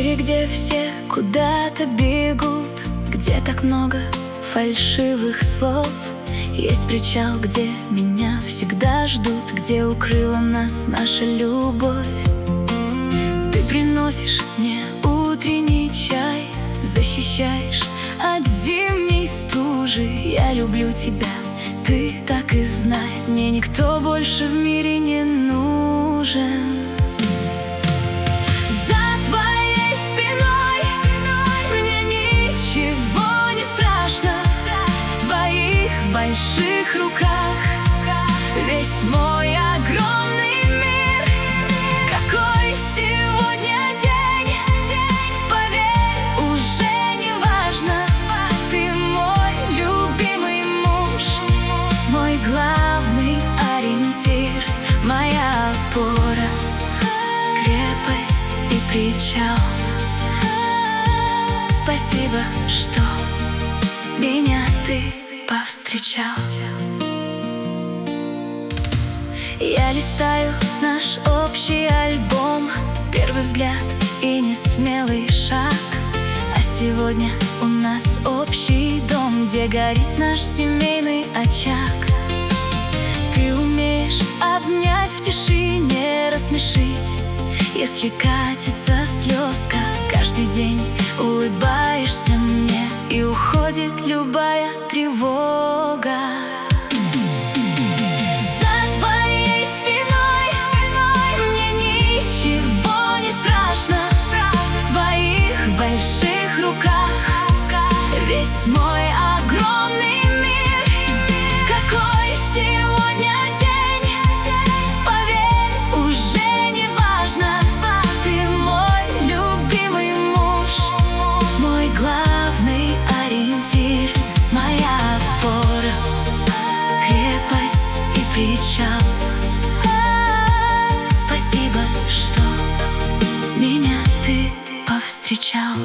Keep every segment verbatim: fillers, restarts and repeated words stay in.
мире, где все куда-то бегут, где так много фальшивых слов, есть причал, где меня всегда ждут, где укрыла нас наша любовь. Ты приносишь мне утренний чай, защищаешь от зимней стужи. Я люблю тебя, ты так и знай, мне никто больше в мире не нужен. В больших руках весь мой огромный мир. Какой сегодня день, поверь, уже не важно. Ты мой любимый муж, мой главный ориентир, моя опора, крепость и причал. Спасибо, что меня ты повстречал. Я листаю наш общий альбом, первый взгляд и несмелый шаг. А сегодня у нас общий дом, где горит наш семейный очаг. Ты умеешь обнять в тишине, рассмешить, если катится слезка. Каждый день улыбаешься мне, и уходит любая тревога. За твоей спиной мне ничего не страшно. В твоих больших руках весь мой огромный мир. Какой сегодня день, поверь, уже не важно. Ты мой любимый муж, мой главный ориентир, моя опора, крепость и причал. Спасибо, что меня ты повстречал.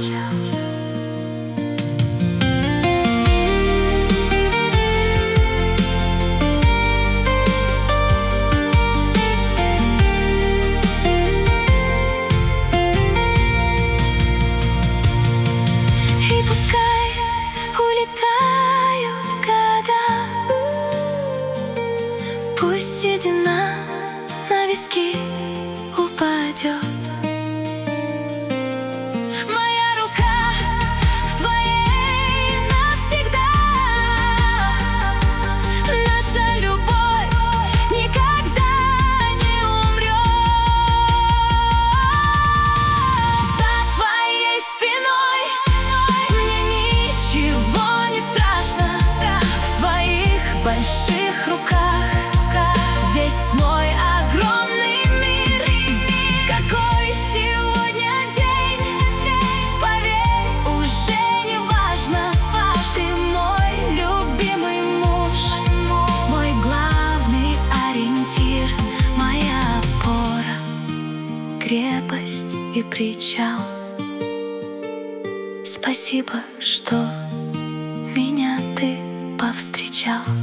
Пусть седина на виски упадет. Моя рука в твоей навсегда. Наша любовь никогда не умрет. За твоей спиной мне ничего не страшно. В твоих больших руках весь мой огромный мир. Какой сегодня день, поверь, уже не важно. Ты мой любимый муж, мой главный ориентир, моя опора, крепость и причал. Спасибо, что меня ты повстречал.